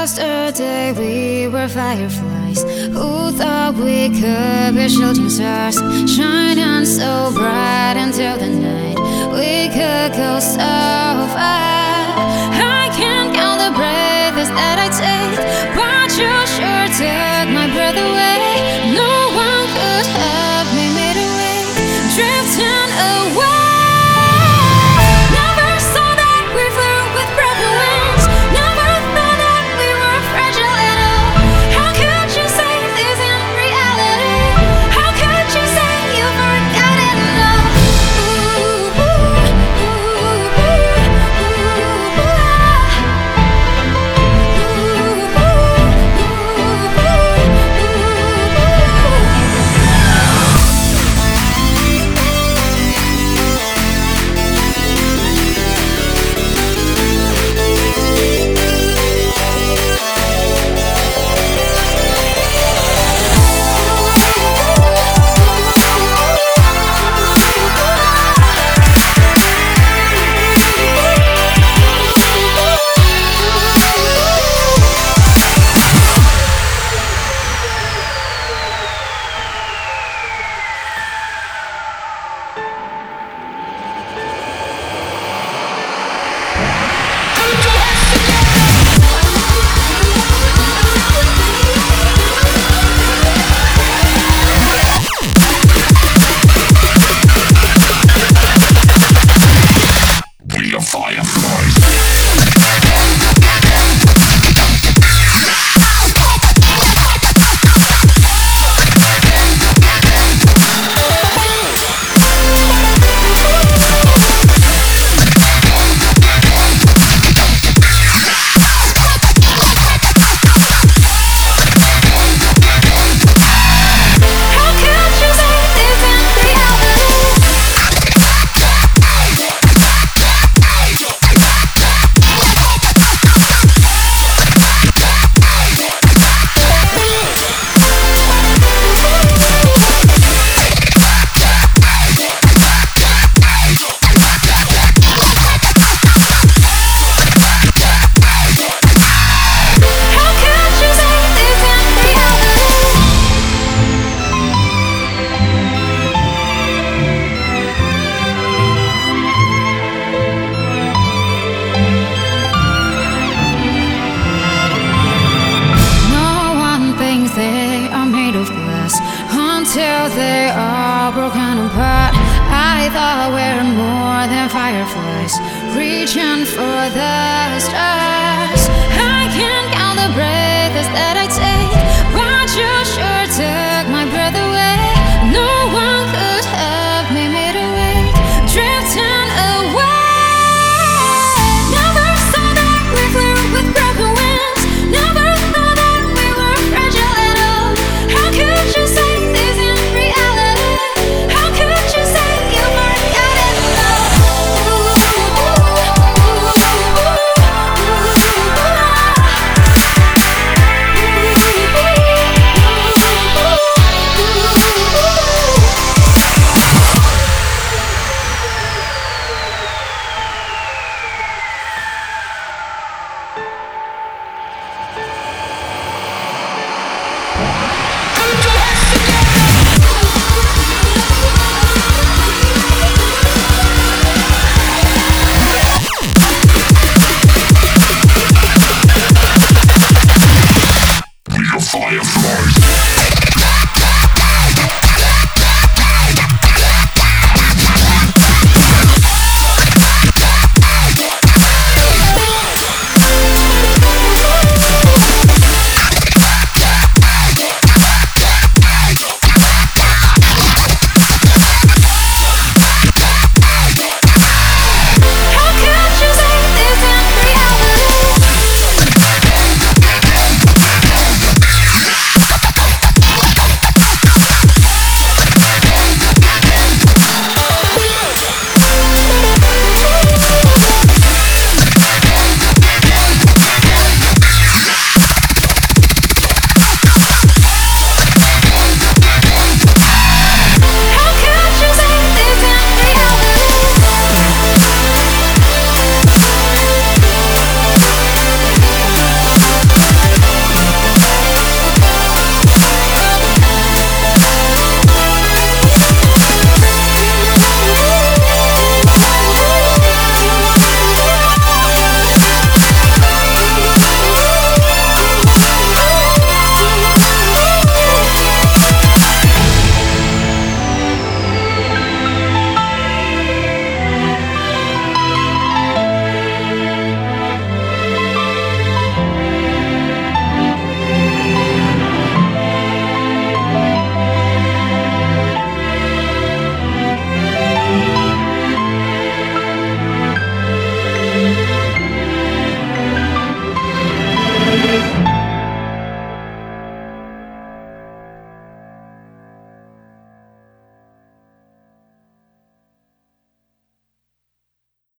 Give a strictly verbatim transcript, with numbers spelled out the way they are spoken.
Yesterday we were fireflies. Who thought we could be shooting stars, shining so bright until the night? We could go so far. I can't count the breaths that I take, but you sure took my breath away. No one could have made me to wake, drifting away. Until they are broken apart. I thought we're more than fireflies, reaching for the stars. I can't